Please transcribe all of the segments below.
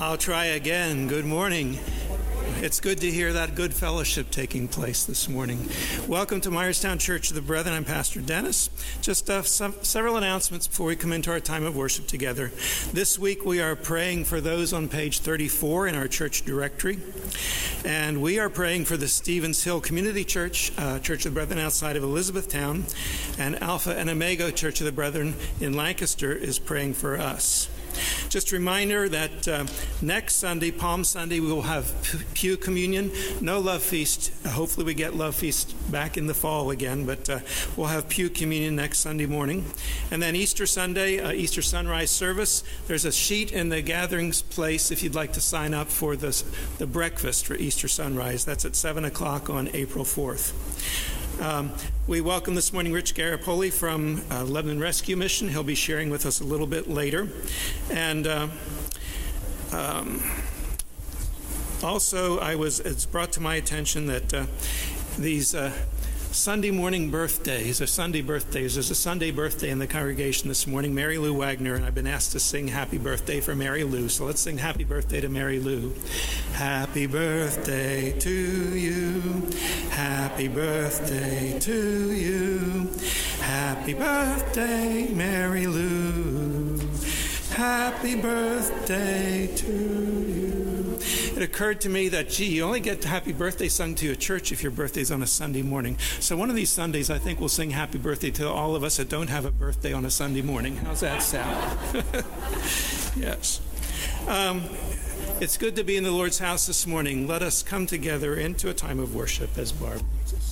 I'll try again. Good morning. It's good to hear that good fellowship taking place this morning. Welcome to Myerstown Church of the Brethren. I'm Pastor Dennis. Just several announcements before we come into our time of worship together. This week we are praying for those on page 34 in our church directory. And we are praying for the Stevens Hill Community Church, Church of the Brethren outside of Elizabethtown. And Alpha and Omega Church of the Brethren in Lancaster is praying for us. Just a reminder that next Sunday, Palm Sunday, we will have Pew Communion. No Love Feast. Hopefully we get Love Feast back in the fall again, but we'll have Pew Communion next Sunday morning. And then Easter Sunday, Easter Sunrise Service. There's a sheet in the gatherings place if you'd like to sign up for the breakfast for Easter Sunrise. That's at 7 o'clock on April 4th. We welcome this morning Rich Garipoli from Lebanon Rescue Mission. He'll be sharing with us a little bit later. And also, it's brought to my attention that these Sunday morning birthdays, or Sunday birthdays. There's a Sunday birthday in the congregation this morning, Mary Lou Wagner, and I've been asked to sing happy birthday for Mary Lou. So let's sing happy birthday to Mary Lou. Happy birthday to you. Happy birthday to you. Happy birthday, Mary Lou. Happy birthday to you. It occurred to me that, you only get happy birthday sung to your church if your birthday's on a Sunday morning. So one of these Sundays, I think we'll sing happy birthday to all of us that don't have a birthday on a Sunday morning. How's that sound? Yes. It's good to be in the Lord's house this morning. Let us come together into a time of worship as Barb leads us.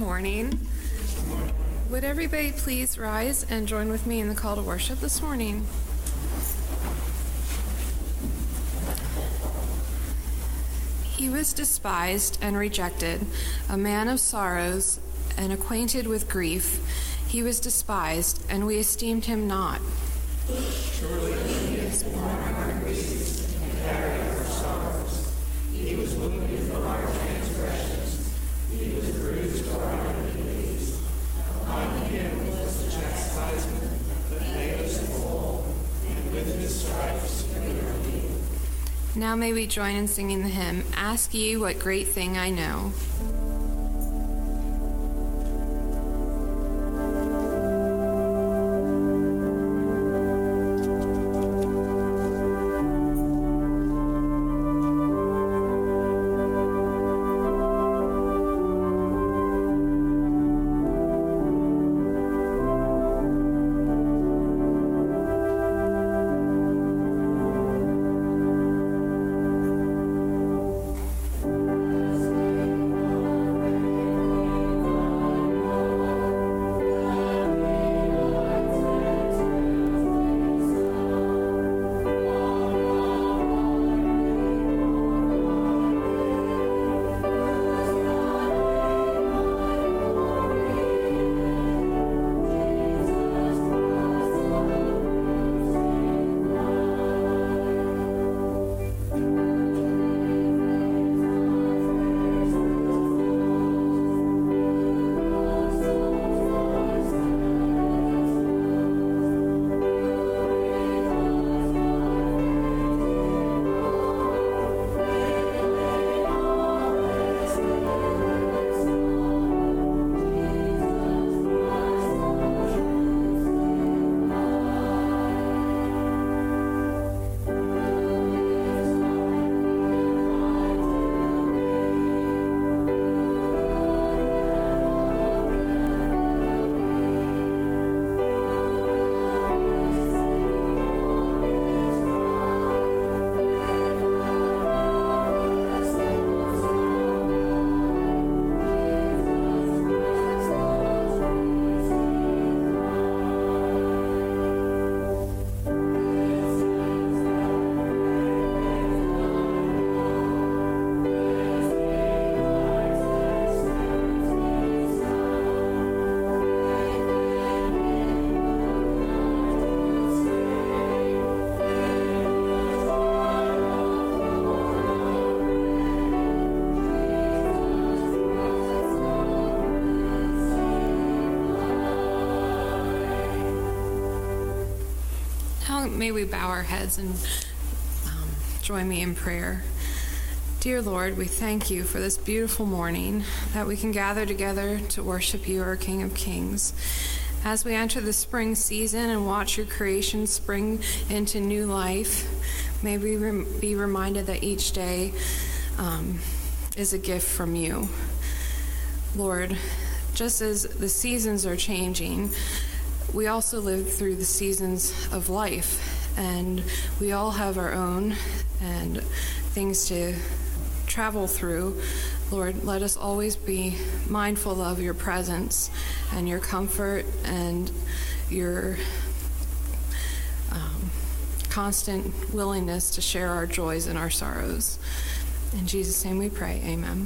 morning. Would everybody please rise and join with me in the call to worship this morning? He was despised and rejected, a man of sorrows and acquainted with grief. He was despised, and we esteemed him not. Surely he has borne our griefs and carried our sorrows. He was wounded for our transgressions. He was bruised for our iniquities. Upon him was the chastisement that made us whole, and with his stripes we are healed. Now may we join in singing the hymn, Ask Ye What Great Thing I Know. May we bow our heads and join me in prayer. Dear Lord, we thank you for this beautiful morning that we can gather together to worship you, our King of Kings. As we enter the spring season and watch your creation spring into new life, may we be reminded that each day is a gift from you. Lord, just as the seasons are changing, we also live through the seasons of life, and we all have our own and things to travel through. Lord, let us always be mindful of your presence and your comfort and your constant willingness to share our joys and our sorrows. In Jesus' name we pray, amen.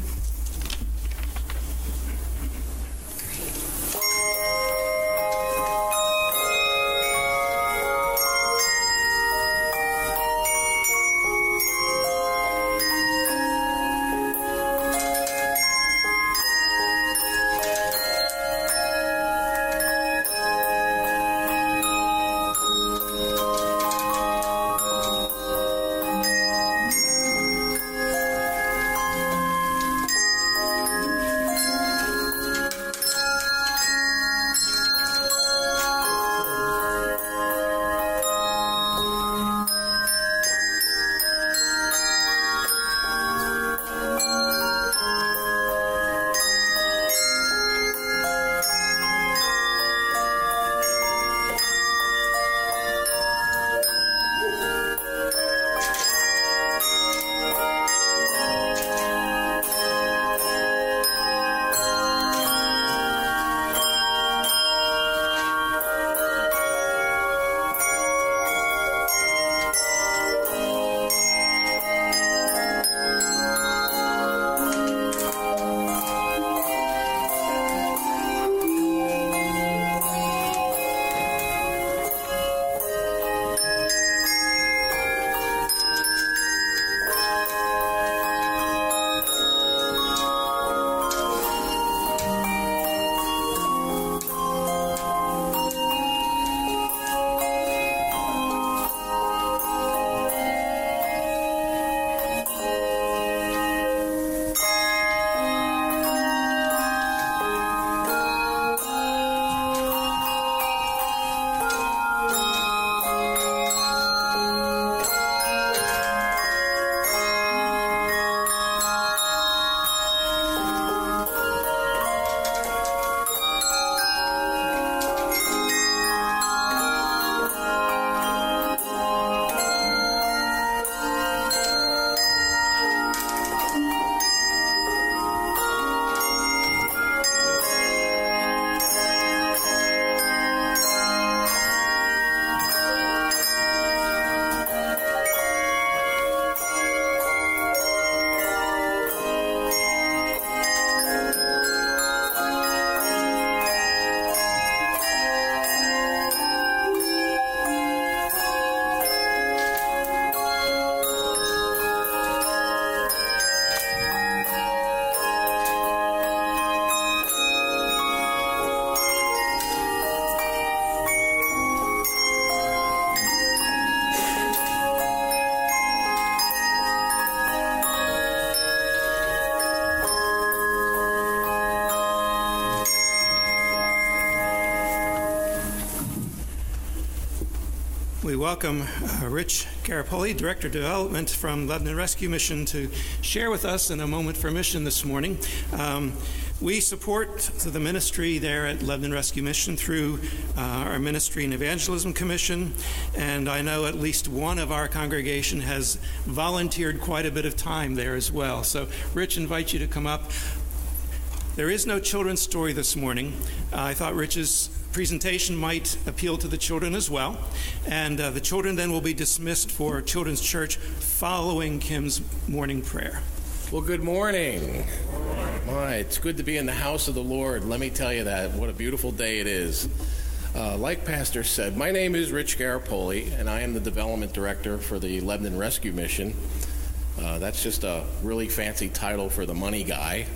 welcome Rich Garapoli, Director of Development from Lebanon Rescue Mission, to share with us in a moment for mission this morning. We support the ministry there at Lebanon Rescue Mission through our Ministry and Evangelism Commission, and I know at least one of our congregation has volunteered quite a bit of time there as well. So, Rich, invite you to come up. There is no children's story this morning. I thought Rich's presentation might appeal to the children as well, and the children then will be dismissed for children's church following Kim's morning prayer. Well, good morning. My, it's good to be in the house of the Lord. Let me tell you that. What a beautiful day it is. Like Pastor said, my name is Rich Garapoli, and I am the Development Director for the Lebanon Rescue Mission. That's just a really fancy title for the money guy.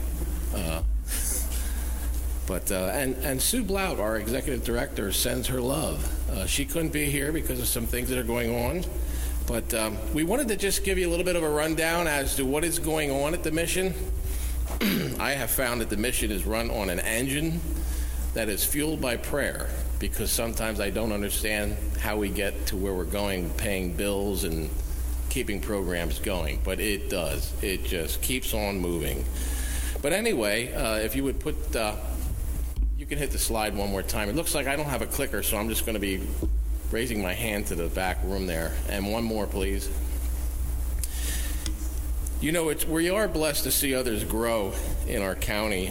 And Sue Blout, our Executive Director, sends her love. She couldn't be here because of some things that are going on. But we wanted to just give you a little bit of a rundown as to what is going on at the mission. I have found that the mission is run on an engine that is fueled by prayer, because sometimes I don't understand how we get to where we're going, paying bills and keeping programs going. But it does. It just keeps on moving. But anyway, if you would put... you can hit the slide one more time. It looks like I don't have a clicker, so I'm just going to be raising my hand to the back room there. And one more, please. You know, we are blessed to see others grow in our county.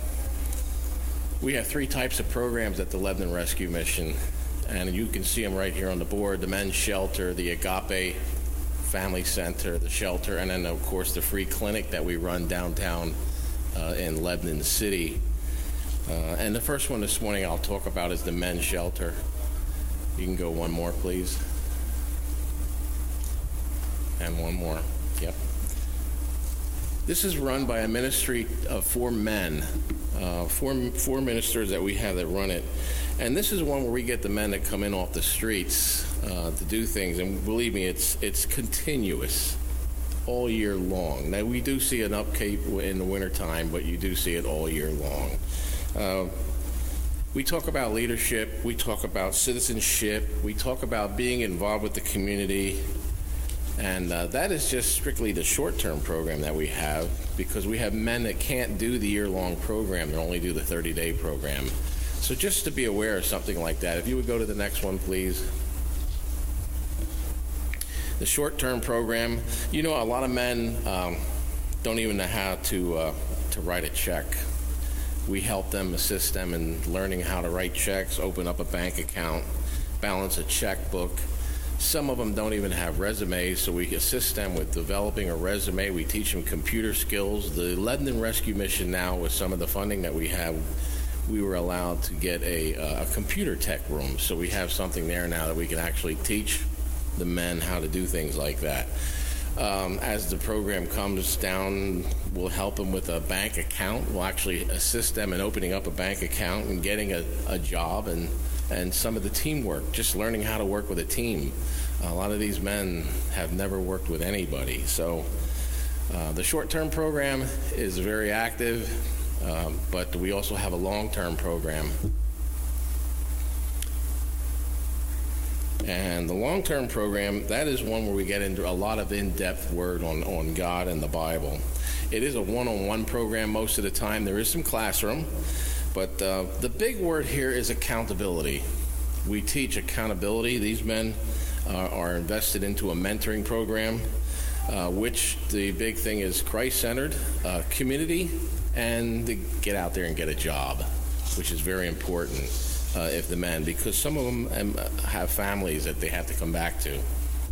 We have 3 types of programs at the Lebanon Rescue Mission, and you can see them right here on the board: the men's shelter, the Agape Family Center, the shelter, and then, of course, the free clinic that we run downtown in Lebanon City. And the first one this morning I'll talk about is the men's shelter. You can go one more, please. And one more. Yep. This is run by a ministry of 4 men, four ministers that we have that run it. And this is one where we get the men that come in off the streets to do things. And believe me, it's continuous all year long. Now, we do see an upkeep in the wintertime, but you do see it all year long. We talk about leadership, we talk about citizenship, we talk about being involved with the community, and that is just strictly the short-term program that we have, because we have men that can't do the year-long program, they only do the 30-day program. So just to be aware of something like that, if you would go to the next one, please. The short-term program, you know, a lot of men don't even know how to write a check. We help them, assist them in learning how to write checks, open up a bank account, balance a checkbook. Some of them don't even have resumes, so we assist them with developing a resume. We teach them computer skills. The Lebanon Rescue Mission now, with some of the funding that we have, we were allowed to get a computer tech room. So we have something there now that we can actually teach the men how to do things like that. As the program comes down, we'll help them with a bank account. We'll actually assist them in opening up a bank account and getting a job and some of the teamwork, just learning how to work with a team. A lot of these men have never worked with anybody. So the short-term program is very active, but we also have a long-term program. And the long-term program, that is one where we get into a lot of in-depth word on God and the Bible. It is a one-on-one program most of the time. There is some classroom, but the big word here is accountability. We teach accountability. These men are invested into a mentoring program, which the big thing is Christ-centered, community, and to get out there and get a job, which is very important. If the men, because some of them have families that they have to come back to.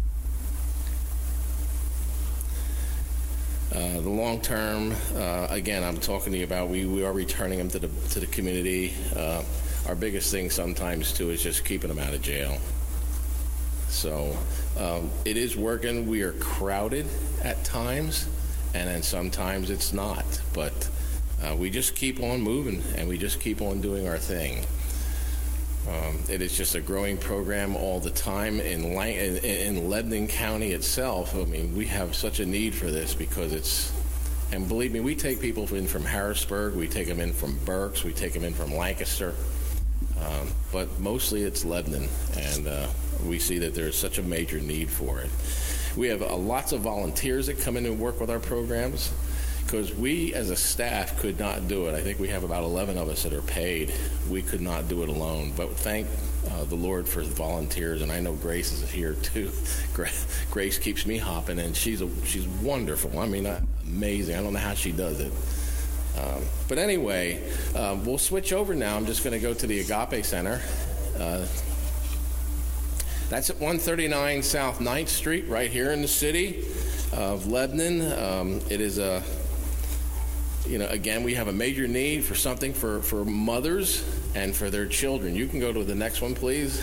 The long term, again, I'm talking to you about. We are returning them to the community. Our biggest thing sometimes too is just keeping them out of jail. So it is working. We are crowded at times, and then sometimes it's not. But we just keep on moving, and we just keep on doing our thing. It is just a growing program all the time in Lebanon County itself. I mean, we have such a need for this because it's, and believe me, we take people in from Harrisburg, we take them in from Berks, we take them in from Lancaster, but mostly it's Lebanon, and we see that there's such a major need for it. We have lots of volunteers that come in and work with our programs, because we as a staff could not do it. I think we have about 11 of us that are paid. We could not do it alone, but thank the Lord for the volunteers, and I know Grace is here too. Grace keeps me hopping, and she's wonderful. I mean, amazing. I don't know how she does it. But anyway, we'll switch over now. I'm just going to go to the Agape Center. That's at 139 South 9th Street, right here in the city of Lebanon. It is again, we have a major need for something for mothers and for their children. You can go to the next one, please.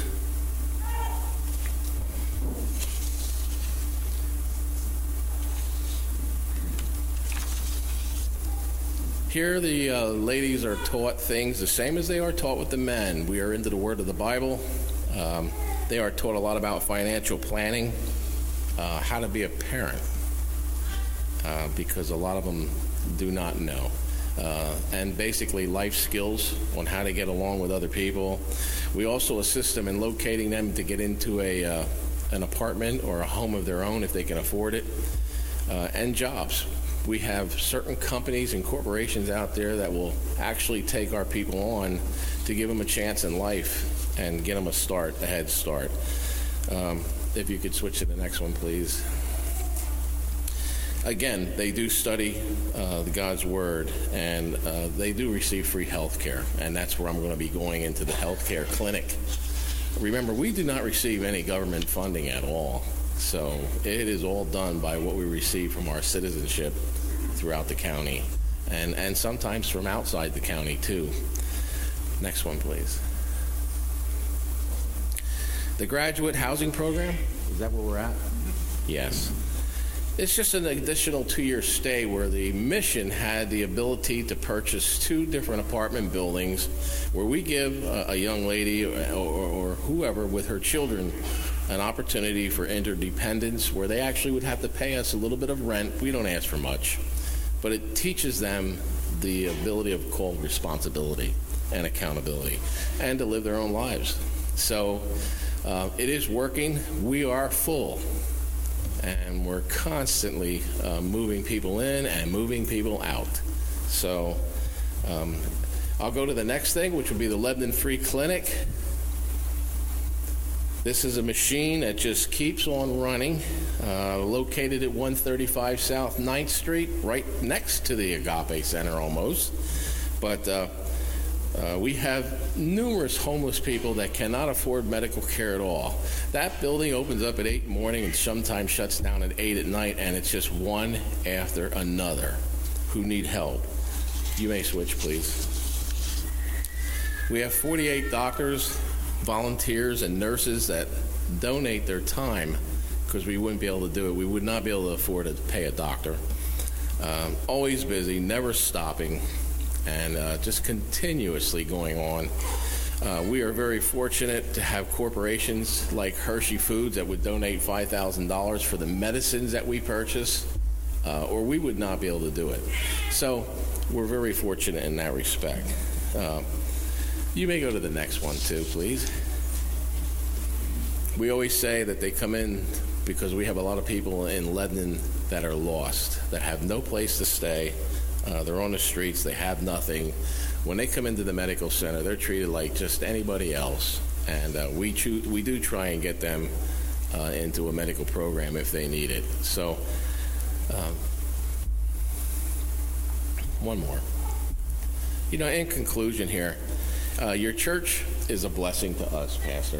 Here the ladies are taught things the same as they are taught with the men. We are into the Word of the Bible. They are taught a lot about financial planning, how to be a parent, because a lot of them do not know. And basically life skills on how to get along with other people. We also assist them in locating them to get into an apartment or a home of their own if they can afford it, and jobs. We have certain companies and corporations out there that will actually take our people on to give them a chance in life and get them a head start. If you could switch to the next one, please. Again, they do study God's Word, and they do receive free health care, and that's where I'm going to be going into the health care clinic. Remember, we do not receive any government funding at all, so it is all done by what we receive from our citizenship throughout the county, and sometimes from outside the county, too. Next one, please. The graduate housing program, is that where we're at? Yes. It's just an additional 2-year stay where the mission had the ability to purchase 2 different apartment buildings where we give a young lady or whoever with her children an opportunity for interdependence where they actually would have to pay us a little bit of rent. We don't ask for much, but it teaches them the ability of called responsibility and accountability and to live their own lives. So it is working. We are full. And we're constantly moving people in and moving people out. So I'll go to the next thing, which would be the Lebanon Free Clinic. This is a machine that just keeps on running, located at 135 South 9th Street, right next to the Agape Center almost. But we have numerous homeless people that cannot afford medical care at all. That building opens up at 8 in the morning and sometimes shuts down at 8 at night, and it's just one after another who need help. You may switch, please. We have 48 doctors, volunteers, and nurses that donate their time because we wouldn't be able to do it. We would not be able to afford to pay a doctor. Always busy, never stopping, and just continuously going on. We are very fortunate to have corporations like Hershey Foods that would donate $5,000 for the medicines that we purchase, or we would not be able to do it. So we're very fortunate in that respect. You may go to the next one too, please. We always say that they come in because we have a lot of people in Lebanon that are lost, that have no place to stay. They're on the streets. They have nothing. When they come into the medical center, they're treated like just anybody else. And we do try and get them into a medical program if they need it. So, one more. In conclusion here, your church is a blessing to us, Pastor.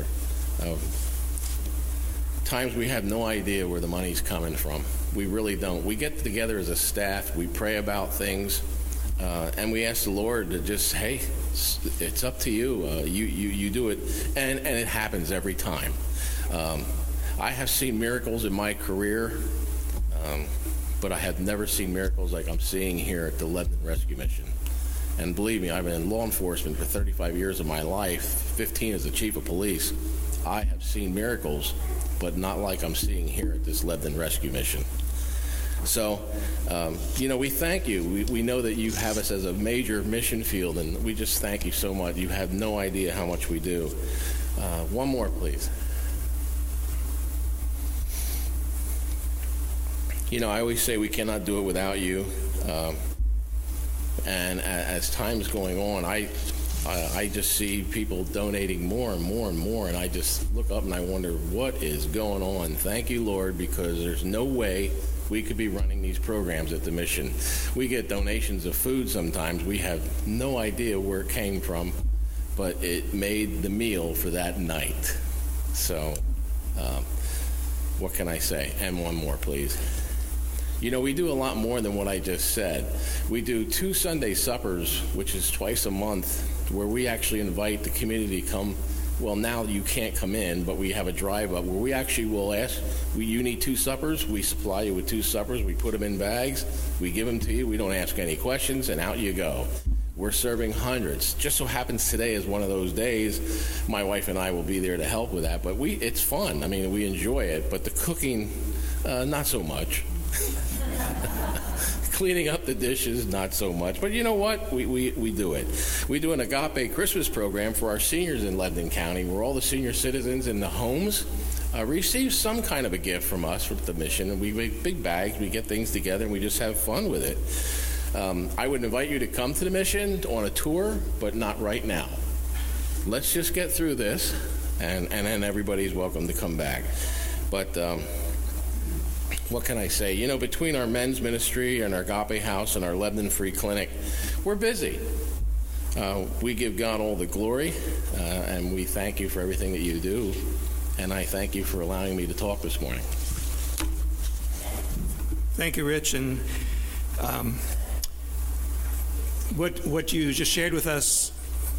Times we have no idea where the money's coming from. We really don't. We get together as a staff, we pray about things, and we ask the Lord to just, hey, it's up to you. You do it, and it happens every time. I have seen miracles in my career, but I have never seen miracles like I'm seeing here at the Lebanon Rescue Mission. And believe me, I've been in law enforcement for 35 years of my life, 15 as the chief of police. I have seen miracles, but not like I'm seeing here at this Lebanon Rescue Mission. So, we thank you. We know that you have us as a major mission field, and we just thank you so much. You have no idea how much we do. One more, please. I always say we cannot do it without you. And as time's going on, I just see people donating more and more and more, and I just look up and I wonder what is going on. Thank you, Lord, because there's no way we could be running these programs at the mission. We get donations of food sometimes. We have no idea where it came from, but it made the meal for that night. So, what can I say? And one more, please. We do a lot more than what I just said. We do 2 Sunday suppers, which is twice a month, where we actually invite the community to come. Well, now you can't come in, but we have a drive-up where we actually will ask, you need 2 suppers? We supply you with 2 suppers. We put them in bags. We give them to you. We don't ask any questions, and out you go. We're serving hundreds. Just so happens today is one of those days. My wife and I will be there to help with that, but it's fun. I mean, we enjoy it, but the cooking, not so much. Cleaning up the dishes, not so much. But you know what? We do it. We do an Agape Christmas program for our seniors in Lebanon County, where all the senior citizens in the homes receive some kind of a gift from us with the mission. And we make big bags, we get things together, and we just have fun with it. I would invite you to come to the mission on a tour, but not right now. Let's just get through this, and then everybody's welcome to come back. But what can I say? Between our men's ministry and our Agape House and our Lebanon Free Clinic, we're busy. We give God all the glory, and we thank you for everything that you do. And I thank you for allowing me to talk this morning. Thank you, Rich. And what you just shared with us,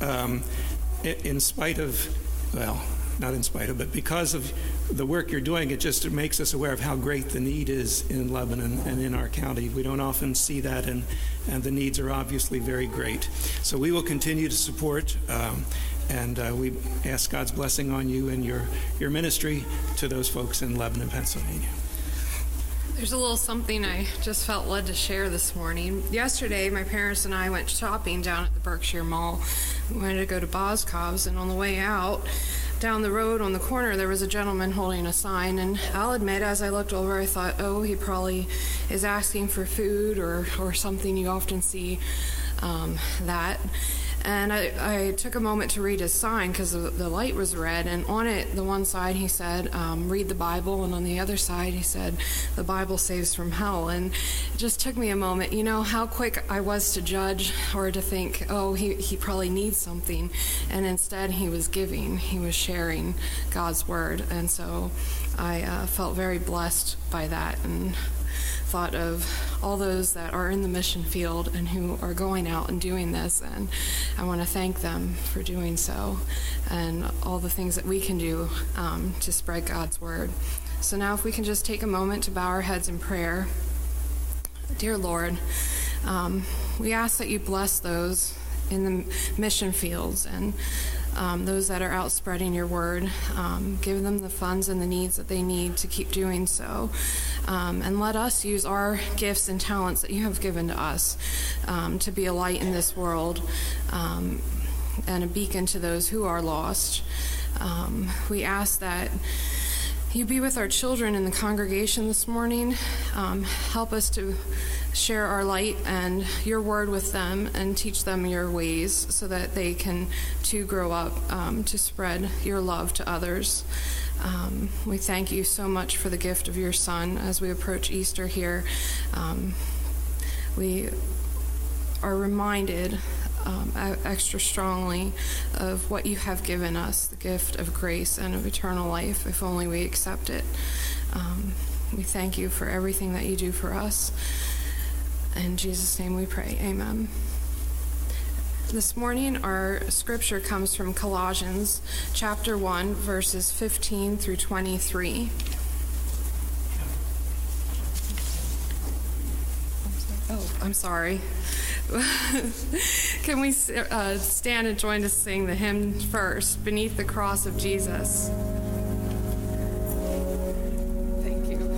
in spite of, well, not in spite of, but because of the work you're doing, it just makes us aware of how great the need is in Lebanon and in our county. We don't often see that, and the needs are obviously very great. So we will continue to support, and we ask God's blessing on you and your ministry to those folks in Lebanon, Pennsylvania. There's a little something I just felt led to share this morning. Yesterday, my parents and I went shopping down at the Berkshire Mall. We wanted to go to Boscov's, and on the way out, down the road on the corner, there was a gentleman holding a sign, and I'll admit, as I looked over, I thought, oh, he probably is asking for food or something. You often see that. And I took a moment to read his sign because the light was red, and on it, the one side, he said, read the Bible, and on the other side, he said, the Bible saves from hell. And it just took me a moment, how quick I was to judge or to think, oh, he probably needs something. And instead, he was giving, he was sharing God's word. And so I felt very blessed by that, and thought of all those that are in the mission field and who are going out and doing this, and I want to thank them for doing so, and all the things that we can do to spread God's word. So now if we can just take a moment to bow our heads in prayer. Dear Lord, we ask that you bless those in the mission fields and those that are out spreading your word. Give them the funds and the needs that they need to keep doing so. And let us use our gifts and talents that you have given to us to be a light in this world and a beacon to those who are lost. We ask that you be with our children in the congregation this morning. Help us to share our light and your word with them and teach them your ways so that they can too grow up to spread your love to others. We thank you so much for the gift of your Son as we approach Easter here. We are reminded extra strongly of what you have given us, the gift of grace and of eternal life, if only we accept it. We thank you for everything that you do for us. In Jesus' name we pray. Amen. This morning, our scripture comes from Colossians chapter 1, verses 15 through 23. Oh, I'm sorry. Can we stand and join to sing the hymn first, Beneath the Cross of Jesus? Thank you.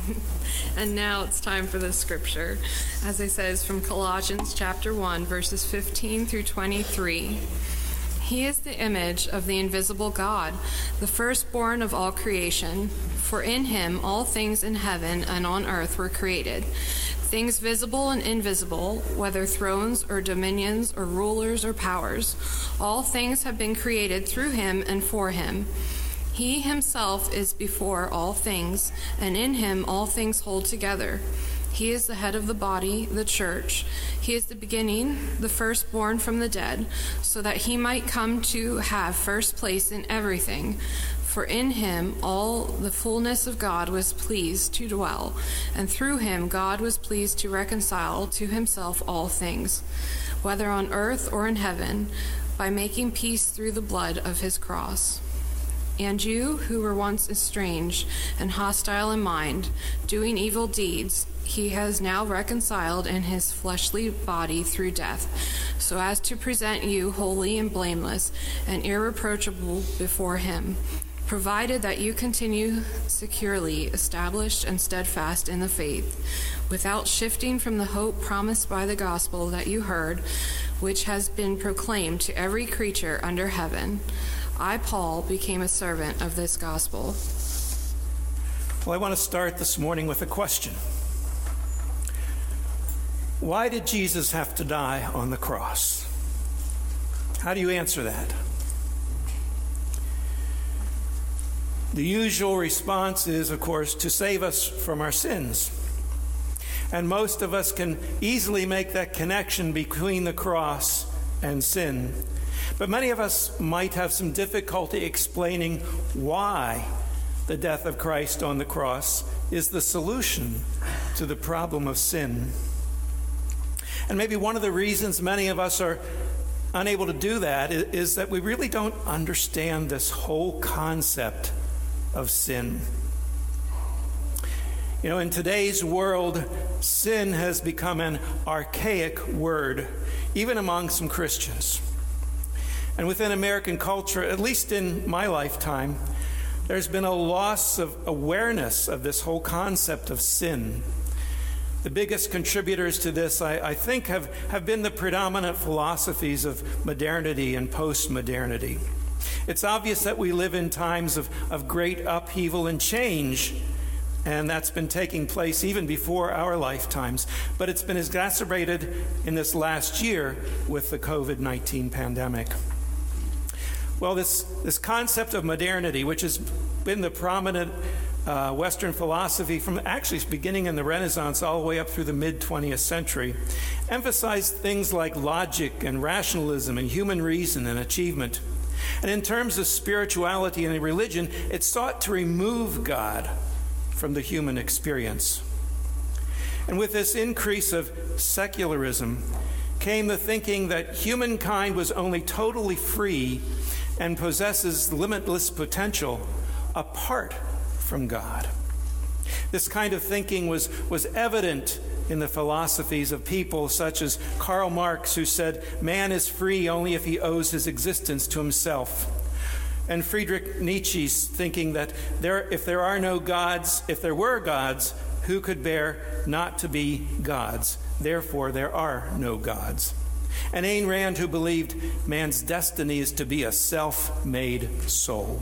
And now it's time for the scripture. As I said, it's from Colossians chapter 1, verses 15 through 23. He is the image of the invisible God, the firstborn of all creation. For in him all things in heaven and on earth were created, things visible and invisible, whether thrones or dominions or rulers or powers. All things have been created through him and for him. He himself is before all things, and in him all things hold together. He is the head of the body, the church. He is the beginning, the firstborn from the dead, so that he might come to have first place in everything. For in him all the fullness of God was pleased to dwell, and through him God was pleased to reconcile to himself all things, whether on earth or in heaven, by making peace through the blood of his cross. And you, who were once estranged and hostile in mind, doing evil deeds, he has now reconciled in his fleshly body through death, so as to present you holy and blameless and irreproachable before him, provided that you continue securely established and steadfast in the faith, without shifting from the hope promised by the gospel that you heard, which has been proclaimed to every creature under heaven. I, Paul, became a servant of this gospel. Well, I want to start this morning with a question. Why did Jesus have to die on the cross? How do you answer that? The usual response is, of course, to save us from our sins. And most of us can easily make that connection between the cross and sin. But many of us might have some difficulty explaining why the death of Christ on the cross is the solution to the problem of sin. And maybe one of the reasons many of us are unable to do that is that we really don't understand this whole concept of sin. You know, in today's world, sin has become an archaic word, even among some Christians. And within American culture, at least in my lifetime, there's been a loss of awareness of this whole concept of sin. The biggest contributors to this, I think, have been the predominant philosophies of modernity and postmodernity. It's obvious that we live in times of great upheaval and change, and that's been taking place even before our lifetimes. But it's been exacerbated in this last year with the COVID-19 pandemic. Well, this concept of modernity, which has been the prominent Western philosophy from actually beginning in the Renaissance all the way up through the mid-20th century, emphasized things like logic and rationalism and human reason and achievement. And in terms of spirituality and religion, it sought to remove God from the human experience. And with this increase of secularism came the thinking that humankind was only totally free and possesses limitless potential apart from God. This kind of thinking was evident in the philosophies of people such as Karl Marx, who said, man is free only if he owes his existence to himself. And Friedrich Nietzsche's thinking that if there were gods, who could bear not to be gods? Therefore, there are no gods. And Ayn Rand, who believed man's destiny is to be a self-made soul.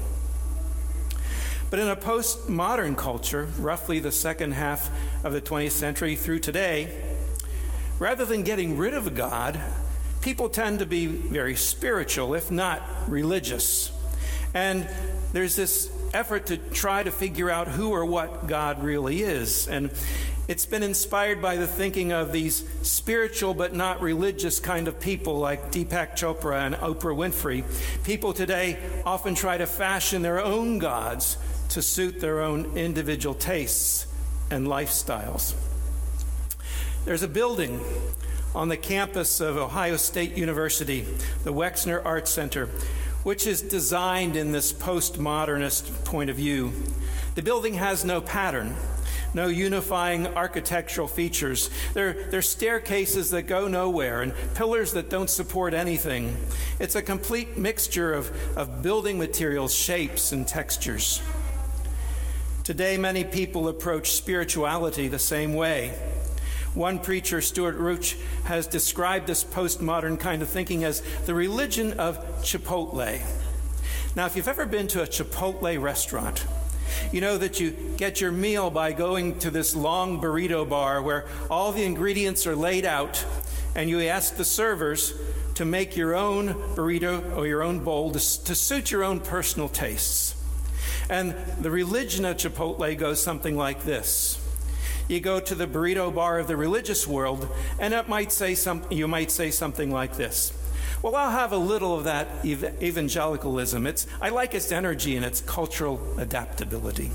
But in a postmodern culture, roughly the second half of the 20th century through today, rather than getting rid of God, people tend to be very spiritual, if not religious. And there's this effort to try to figure out who or what God really is. And it's been inspired by the thinking of these spiritual but not religious kind of people like Deepak Chopra and Oprah Winfrey. People today often try to fashion their own gods to suit their own individual tastes and lifestyles. There's a building on the campus of Ohio State University, the Wexner Art Center, which is designed in this postmodernist point of view. The building has no pattern, no unifying architectural features. There are staircases that go nowhere and pillars that don't support anything. It's a complete mixture of building materials, shapes, and textures. Today, many people approach spirituality the same way. One preacher, Stuart Ruch, has described this postmodern kind of thinking as the religion of Chipotle. Now, if you've ever been to a Chipotle restaurant, you know that you get your meal by going to this long burrito bar where all the ingredients are laid out, and you ask the servers to make your own burrito or your own bowl to suit your own personal tastes. And the religion of Chipotle goes something like this. You go to the burrito bar of the religious world, and you might say something like this. Well, I'll have a little of that evangelicalism. I like its energy and its cultural adaptability.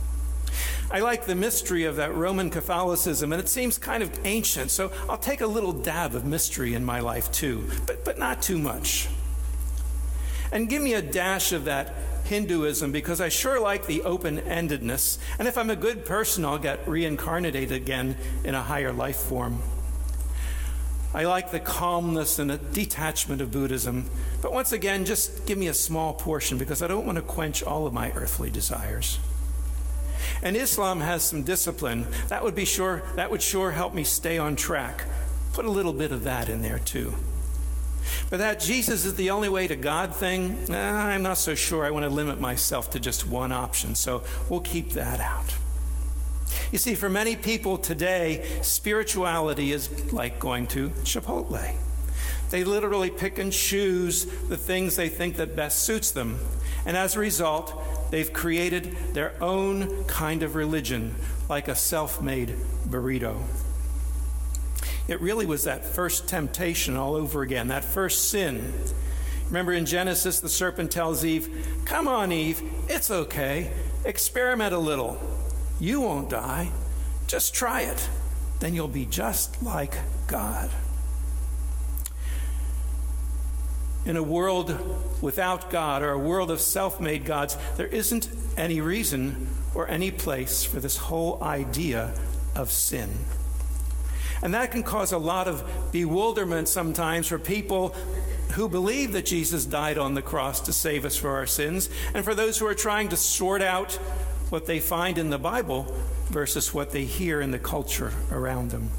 I like the mystery of that Roman Catholicism, and it seems kind of ancient, so I'll take a little dab of mystery in my life too, but not too much. And give me a dash of that Hinduism, because I sure like the open-endedness, and if I'm a good person, I'll get reincarnated again in a higher life form. I like the calmness and the detachment of Buddhism, but once again, just give me a small portion, because I don't want to quench all of my earthly desires. And Islam has some discipline. That would sure help me stay on track. Put a little bit of that in there too. But that Jesus is the only way to God thing, I'm not so sure I want to limit myself to just one option, so we'll keep that out. You see, for many people today, spirituality is like going to Chipotle. They literally pick and choose the things they think that best suits them. And as a result, they've created their own kind of religion, like a self-made burrito. It really was that first temptation all over again, that first sin. Remember in Genesis, the serpent tells Eve, "Come on, Eve, it's okay. Experiment a little. You won't die. Just try it. Then you'll be just like God." In a world without God, or a world of self-made gods, there isn't any reason or any place for this whole idea of sin. And that can cause a lot of bewilderment sometimes for people who believe that Jesus died on the cross to save us for our sins, and for those who are trying to sort out what they find in the Bible versus what they hear in the culture around them.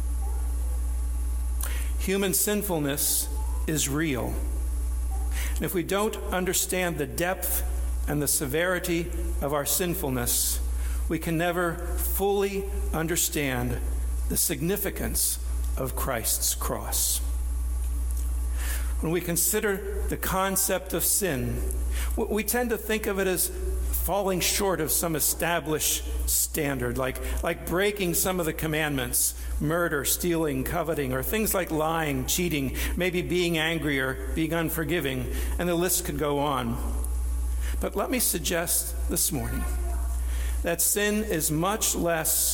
Human sinfulness is real. And if we don't understand the depth and the severity of our sinfulness, we can never fully understand the significance of Christ's cross. When we consider the concept of sin, we tend to think of it as falling short of some established standard, like breaking some of the commandments, murder, stealing, coveting, or things like lying, cheating, maybe being angry or being unforgiving, and the list could go on. But let me suggest this morning that sin has much less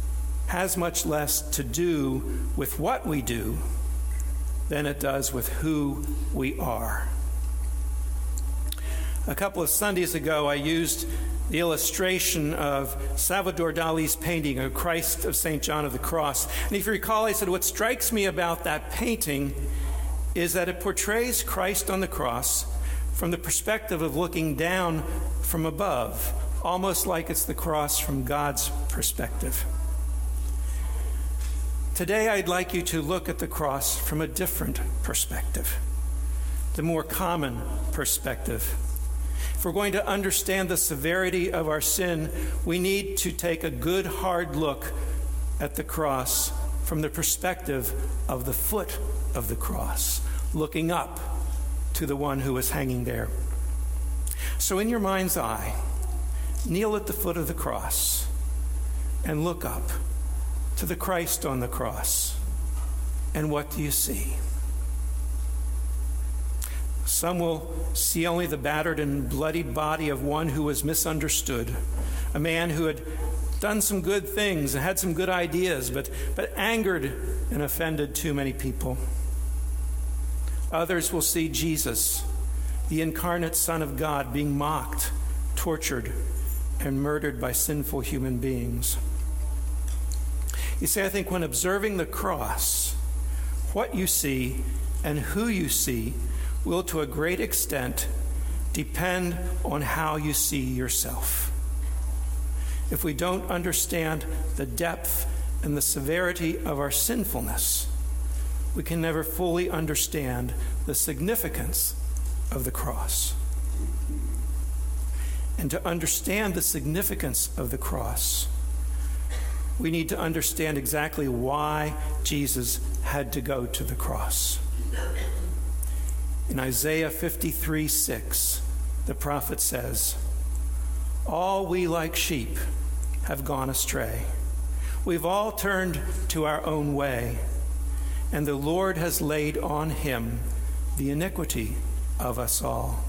to do with what we do than it does with who we are. A couple of Sundays ago, I used the illustration of Salvador Dali's painting of Christ of St. John of the Cross. And if you recall, I said what strikes me about that painting is that it portrays Christ on the cross from the perspective of looking down from above, almost like it's the cross from God's perspective. Today, I'd like you to look at the cross from a different perspective, the more common perspective. If we're going to understand the severity of our sin, we need to take a good, hard look at the cross from the perspective of the foot of the cross, looking up to the one who is hanging there. So in your mind's eye, kneel at the foot of the cross and look up to the Christ on the cross. And what do you see? Some will see only the battered and bloodied body of one who was misunderstood, a man who had done some good things and had some good ideas, but angered and offended too many people. Others will see Jesus, the incarnate Son of God, being mocked, tortured, and murdered by sinful human beings. You see, I think when observing the cross, what you see and who you see will to a great extent depend on how you see yourself. if we don't understand the depth and the severity of our sinfulness, we can never fully understand the significance of the cross. And to understand the significance of the cross, we need to understand exactly why Jesus had to go to the cross. In Isaiah 53:6, the prophet says, "All we like sheep have gone astray. We've all turned to our own way, and the Lord has laid on him the iniquity of us all."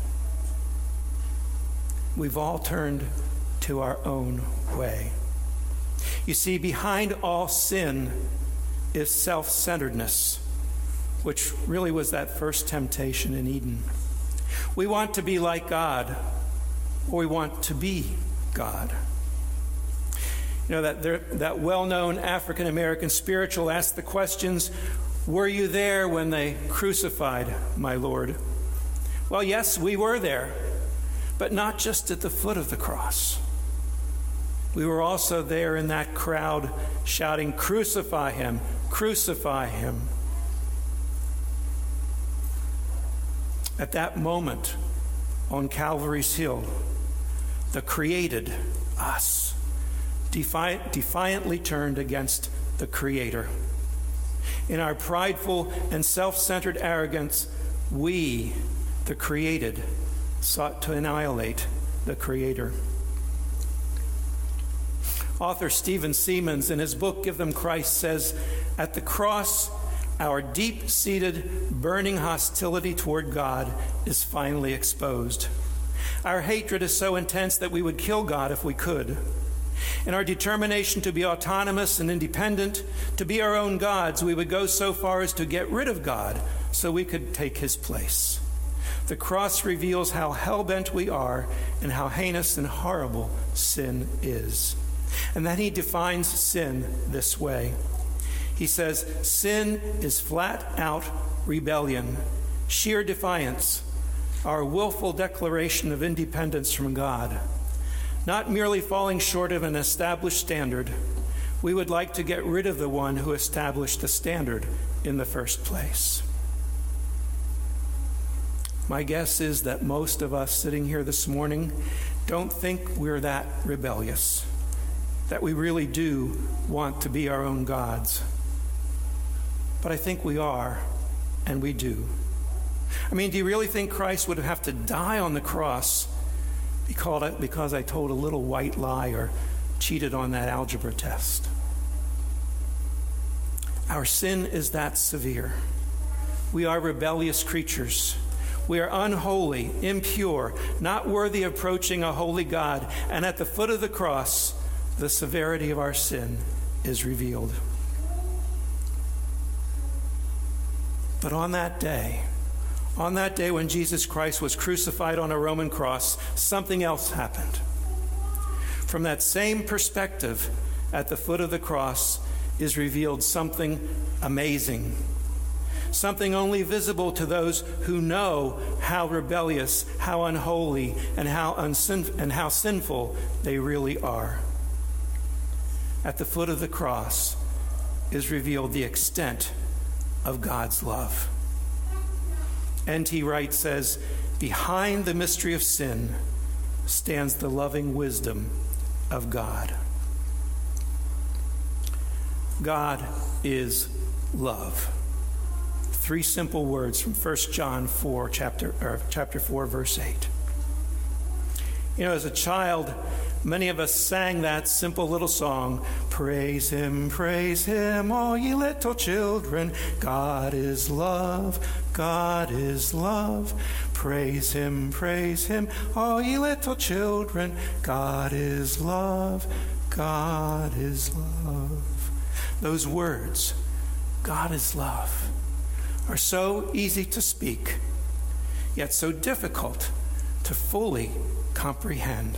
We've all turned to our own way. You see, behind all sin is self-centeredness, which really was that first temptation in Eden. We want to be like God, or we want to be God. You know, that well-known African-American spiritual asked the questions, "Were you there when they crucified my Lord?" Well, yes, we were there, but not just at the foot of the cross. We were also there in that crowd shouting, "Crucify him, crucify him." At that moment on Calvary's Hill, the created, us, defiantly turned against the Creator. In our prideful and self-centered arrogance, we, the created, sought to annihilate the Creator. Author Stephen Siemens, in his book, Give Them Christ, says, "At the cross, our deep-seated, burning hostility toward God is finally exposed. Our hatred is so intense that we would kill God if we could. In our determination to be autonomous and independent, to be our own gods, we would go so far as to get rid of God so we could take his place. The cross reveals how hell-bent we are and how heinous and horrible sin is." And then he defines sin this way. He says, "Sin is flat-out rebellion, sheer defiance, our willful declaration of independence from God. Not merely falling short of an established standard, we would like to get rid of the one who established the standard in the first place." My guess is that most of us sitting here this morning don't think we're that rebellious, that we really do want to be our own gods. But I think we are, and we do. I mean, do you really think Christ would have to die on the cross because I told a little white lie or cheated on that algebra test? Our sin is that severe. We are rebellious creatures. We are unholy, impure, not worthy of approaching a holy God. And at the foot of the cross, the severity of our sin is revealed. But on that day when Jesus Christ was crucified on a Roman cross, something else happened. From that same perspective, at the foot of the cross is revealed something amazing, something only visible to those who know how rebellious, how unholy, and how sinful they really are. At the foot of the cross is revealed the extent of God's love. N.T. Wright says, "Behind the mystery of sin stands the loving wisdom of God." God is love. 3 simple words from 1 John 4, chapter 4, verse 8. You know, as a child, many of us sang that simple little song, praise him, all ye little children. God is love, God is love. Praise him, all ye little children. God is love, God is love. Those words, God is love, are so easy to speak, yet so difficult to fully comprehend.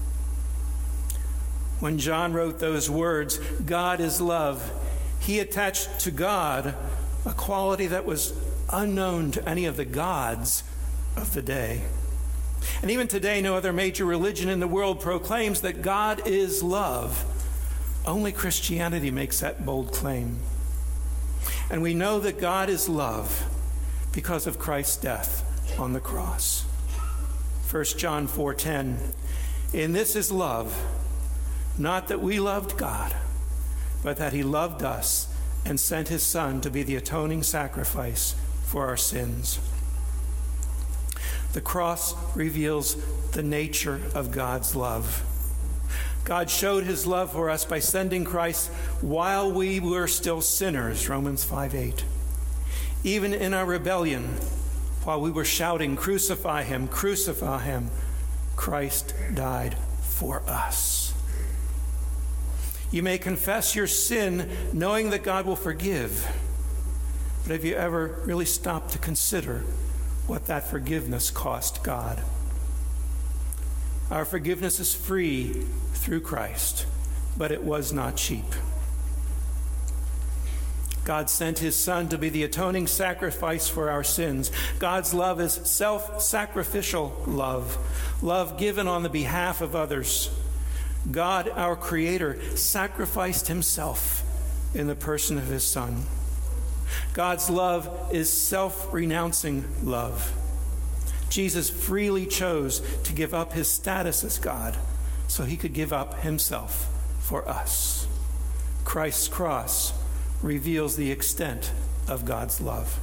When John wrote those words, God is love, he attached to God a quality that was unknown to any of the gods of the day. And even today, no other major religion in the world proclaims that God is love. Only Christianity makes that bold claim. And we know that God is love because of Christ's death on the cross. 1 John 4:10, "In this is love, not that we loved God, but that he loved us and sent his Son to be the atoning sacrifice for our sins." The cross reveals the nature of God's love. God showed his love for us by sending Christ while we were still sinners, Romans 5:8. Even in our rebellion, while we were shouting, "Crucify him, crucify him," Christ died for us. You may confess your sin knowing that God will forgive, but have you ever really stopped to consider what that forgiveness cost God? Our forgiveness is free through Christ, but it was not cheap. God sent his Son to be the atoning sacrifice for our sins. God's love is self-sacrificial love, love given on the behalf of others. God, our Creator, sacrificed himself in the person of his Son. God's love is self-renouncing love. Jesus freely chose to give up his status as God so he could give up himself for us. Christ's cross reveals the extent of God's love.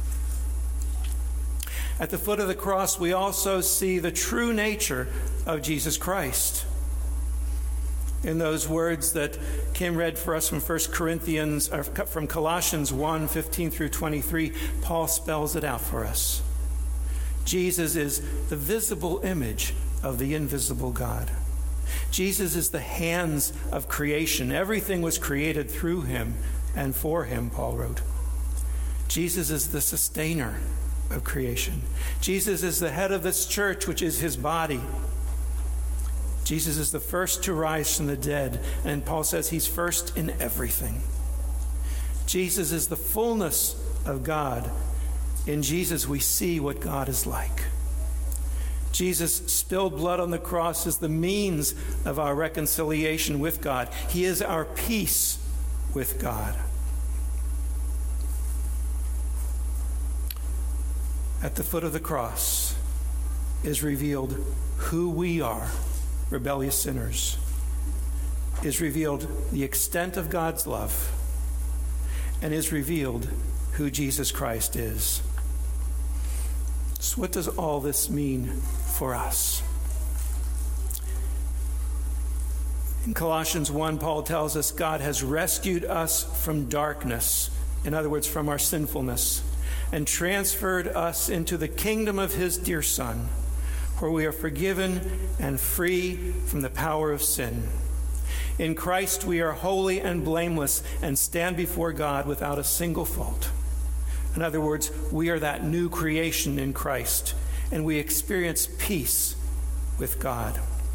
At the foot of the cross, we also see the true nature of Jesus Christ. In those words that Kim read for us from from Colossians 1:15 through 23, Paul spells it out for us. Jesus is the visible image of the invisible God. Jesus is the hands of creation. Everything was created through him and for him, Paul wrote. Jesus is the sustainer of creation. Jesus is the head of this church, which is his body. Jesus is the first to rise from the dead, and Paul says he's first in everything. Jesus is the fullness of God. In Jesus, we see what God is like. Jesus' spilled blood on the cross is the means of our reconciliation with God. He is our peace with God. At the foot of the cross is revealed who we are, rebellious sinners, is revealed the extent of God's love, and is revealed who Jesus Christ is. So what does all this mean for us? In Colossians 1, Paul tells us God has rescued us from darkness, in other words, from our sinfulness, and transferred us into the kingdom of his dear Son, where we are forgiven and free from the power of sin. In Christ we are holy and blameless and stand before God without a single fault. In other words, we are that new creation in Christ, and we experience peace with God.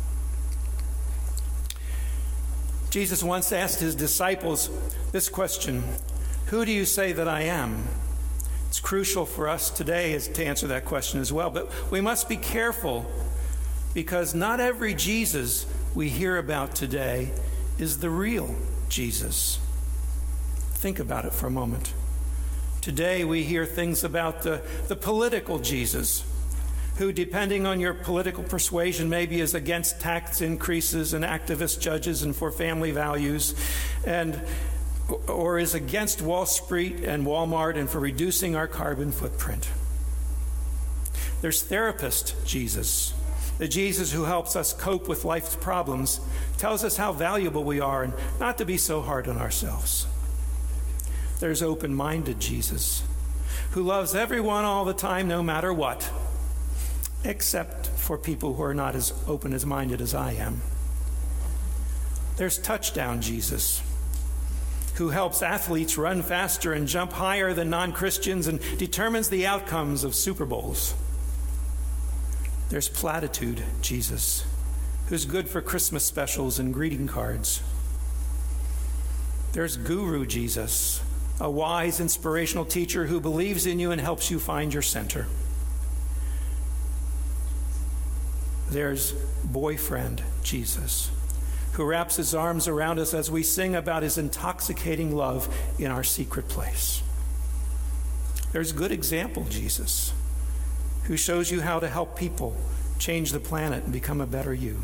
Jesus once asked his disciples this question: "Who do you say that I am?" It's crucial for us today to answer that question as well, but we must be careful, because not every Jesus we hear about today is the real Jesus. Think about it for a moment. Today we hear things about the political Jesus, who, depending on your political persuasion, maybe is against tax increases and activist judges and for family values, or is against Wall Street and Walmart and for reducing our carbon footprint. There's therapist Jesus, the Jesus who helps us cope with life's problems, tells us how valuable we are and not to be so hard on ourselves. There's open-minded Jesus, who loves everyone all the time, no matter what, except for people who are not as open-minded as I am. There's touchdown Jesus, who helps athletes run faster and jump higher than non-Christians and determines the outcomes of Super Bowls. There's platitude Jesus, who's good for Christmas specials and greeting cards. There's guru Jesus, a wise, inspirational teacher who believes in you and helps you find your center. there's boyfriend Jesus, who wraps his arms around us as we sing about his intoxicating love in our secret place. There's good example Jesus, who shows you how to help people change the planet and become a better you.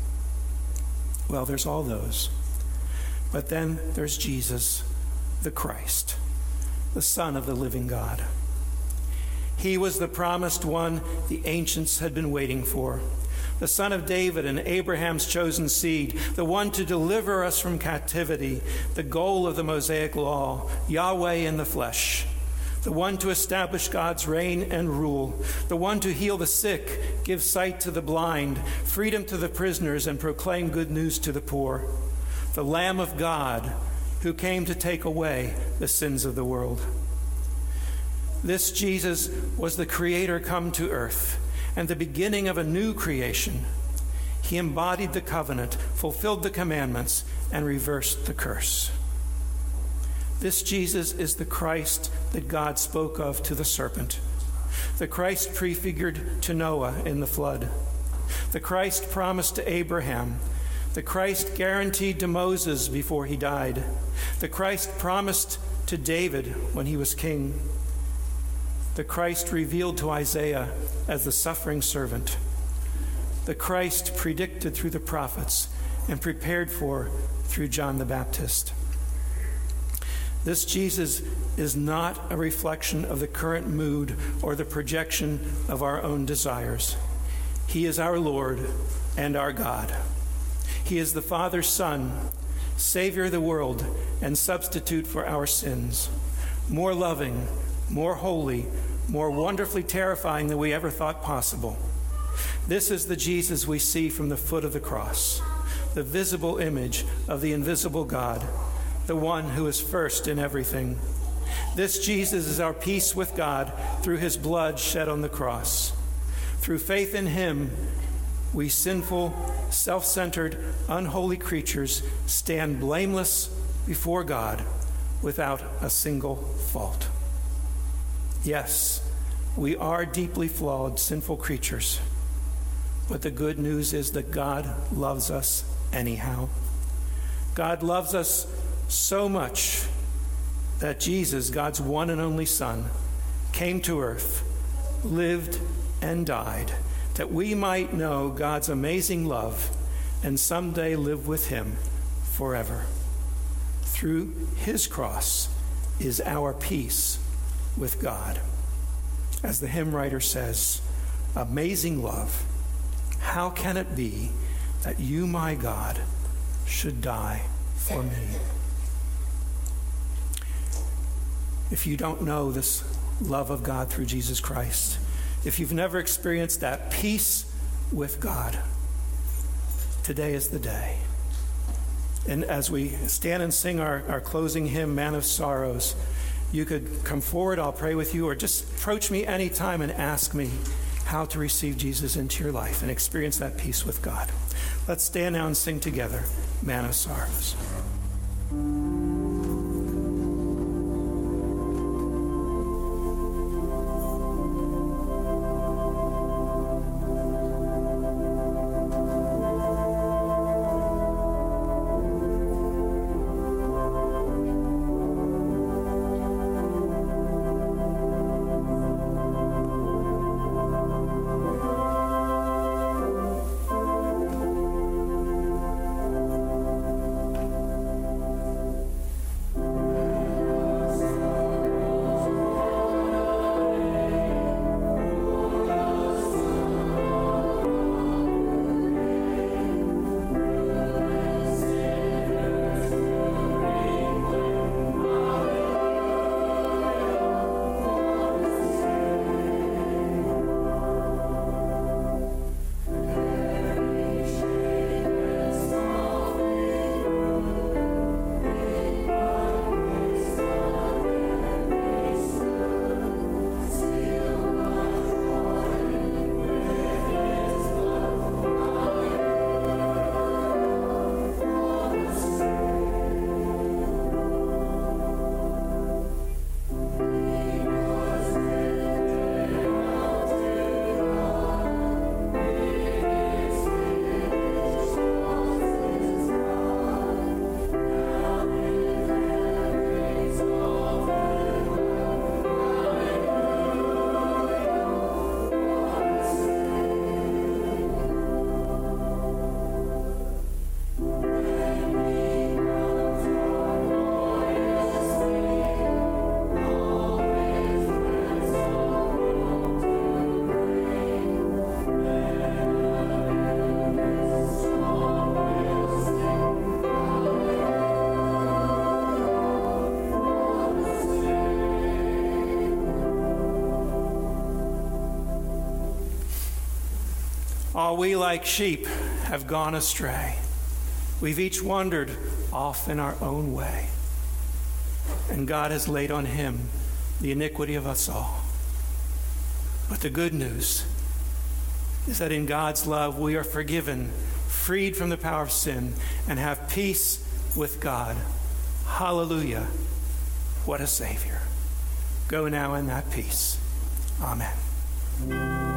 Well, there's all those. But then there's Jesus, the Christ, the Son of the living God. He was the promised one the ancients had been waiting for, the Son of David and Abraham's chosen seed, the one to deliver us from captivity, the goal of the Mosaic law, Yahweh in the flesh, the one to establish God's reign and rule, the one to heal the sick, give sight to the blind, freedom to the prisoners, and proclaim good news to the poor, the Lamb of God who came to take away the sins of the world. This Jesus was the Creator come to earth and the beginning of a new creation. He embodied the covenant, fulfilled the commandments, and reversed the curse. This Jesus is the Christ that God spoke of to the serpent, the Christ prefigured to Noah in the flood, the Christ promised to Abraham, the Christ guaranteed to Moses before he died, the Christ promised to David when he was king, the Christ revealed to Isaiah as the suffering servant, the Christ predicted through the prophets and prepared for through John the Baptist. This Jesus is not a reflection of the current mood or the projection of our own desires. He is our Lord and our God. He is the Father's Son, Savior of the world, and substitute for our sins. More loving, more holy, more wonderfully terrifying than we ever thought possible. This is the Jesus we see from the foot of the cross, the visible image of the invisible God, the one who is first in everything. This Jesus is our peace with God through his blood shed on the cross. Through faith in him, we sinful, self-centered, unholy creatures stand blameless before God without a single fault. Yes, we are deeply flawed, sinful creatures, but the good news is that God loves us anyhow. God loves us so much that Jesus, God's one and only Son, came to earth, lived, and died, that we might know God's amazing love and someday live with him forever. Through his cross is our peace with God. As the hymn writer says, amazing love, how can it be that you, my God, should die for me? If you don't know this love of God through Jesus Christ, if you've never experienced that peace with God, today is the day. And as we stand and sing our closing hymn, Man of Sorrows, you could come forward, I'll pray with you, or just approach me anytime and ask me how to receive Jesus into your life and experience that peace with God. Let's stand now and sing together, Man of Sorrows. All we like sheep have gone astray. We've each wandered off in our own way. And God has laid on him the iniquity of us all. But the good news is that in God's love we are forgiven, freed from the power of sin, and have peace with God. Hallelujah. What a Savior. Go now in that peace. Amen.